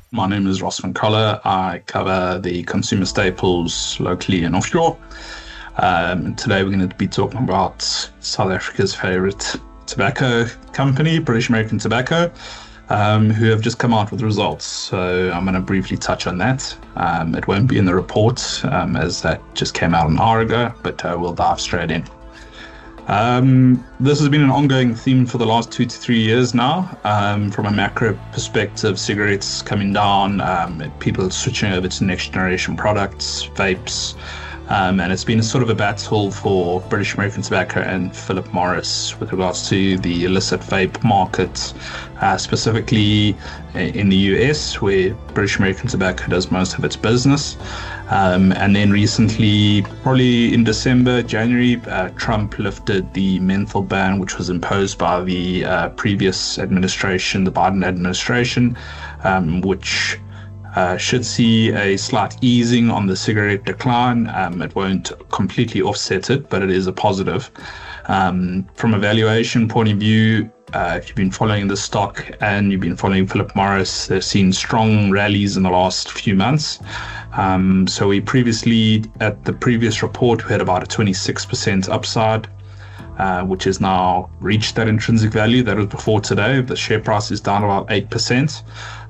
My name is Ross van Coller. I cover the consumer staples locally and offshore. Today we're going to be talking about South Africa's favorite tobacco company, British American Tobacco, who have just come out with results. So I'm going to briefly touch on that. It won't be in the report as that just came out an hour ago, but we'll dive straight in. This has been an ongoing theme for the last 2 to 3 years now. From a macro perspective, cigarettes coming down, people switching over to next generation products, vapes, and it's been sort of a battle for British American Tobacco and Philip Morris with regards to the illicit vape market, specifically in the US, where British American Tobacco does most of its business. And then recently, probably in December, January, Trump lifted the menthol ban, which was imposed by the previous administration, the Biden administration, which should see a slight easing on the cigarette decline. It won't completely offset it, but it is a positive. From a valuation point of view, if you've been following the stock and you've been following Philip Morris, they've seen strong rallies in the last few months. So we previously, at the previous report, we had about a 26% upside, which has now reached that intrinsic value. That was before today. The share price is down about 8%.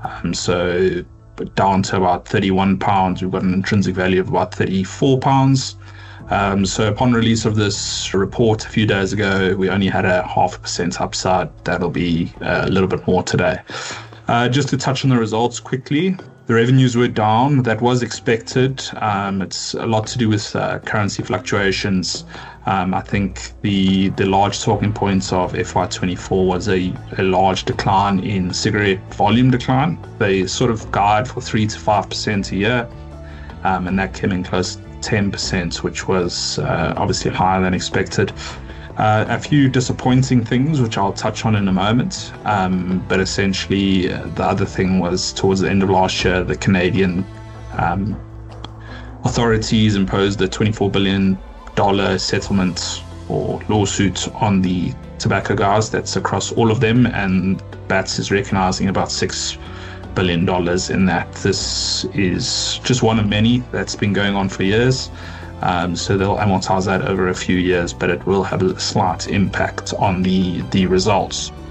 So down to about £31. We've got an intrinsic value of about £34. So upon release of this report a few days ago, we only had a 0.5% upside. That'll be a little bit more today. Just to touch on the results quickly, the revenues were down. That was expected. It's a lot to do with currency fluctuations. I think the large talking points of FY24 was a large decline in cigarette volume decline. They sort of guide for 3 to 5% a year, and that came in close to 10%, which was obviously higher than expected. A few disappointing things, which I'll touch on in a moment. But essentially, the other thing was towards the end of last year, the Canadian authorities imposed a $24 billion settlement or lawsuit on the tobacco guys. That's across all of them, and BATS is recognizing about $6 billion in that. This is just one of many that's been going on for years. So they'll amortize that over a few years, but it will have a slight impact on the results.